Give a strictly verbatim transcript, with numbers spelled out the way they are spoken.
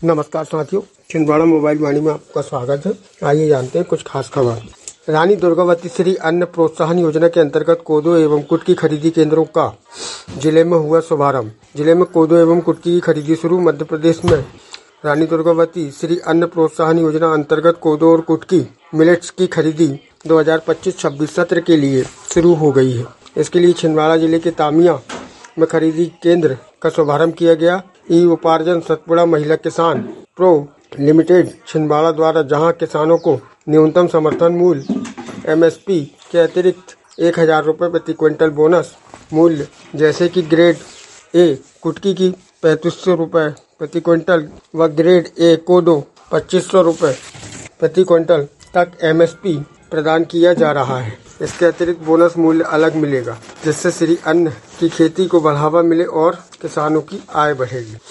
नमस्कार साथियों, छिंदवाड़ा मोबाइल वाणी में आपका स्वागत है। आइए जानते हैं कुछ खास खबर। रानी दुर्गावती श्री अन्न प्रोत्साहन योजना के अंतर्गत कोदो एवं कुट की खरीदी केंद्रों का जिले में हुआ शुभारंभ। जिले में कोदो एवं कुट की खरीदी शुरू। मध्य प्रदेश में रानी दुर्गावती श्री अन्न प्रोत्साहन योजना अंतर्गत कोदो और कुट की मिलेट्स की खरीदी दो हजार पच्चीस छब्बीस सत्र के लिए शुरू हो गई है। इसके लिए छिंदवाड़ा जिले के तामिया में खरीदी केंद्र का शुभारंभ किया गया। ई उपार्जन सतपुड़ा महिला किसान प्रो लिमिटेड छिंदवाड़ा द्वारा जहां किसानों को न्यूनतम समर्थन मूल्य एम एस पी के अतिरिक्त एक हजार रुपये प्रति क्विंटल बोनस मूल्य जैसे कि ग्रेड ए कुटकी की पैंतीस सौ रुपये प्रति क्विंटल व ग्रेड ए कोदो पच्चीस सौ रुपये प्रति क्विंटल तक एम एस पी प्रदान किया जा रहा है। इसके अतिरिक्त बोनस मूल्य अलग मिलेगा, जिससे श्री अन्न की खेती को बढ़ावा मिले और किसानों की आय बढ़ेगी।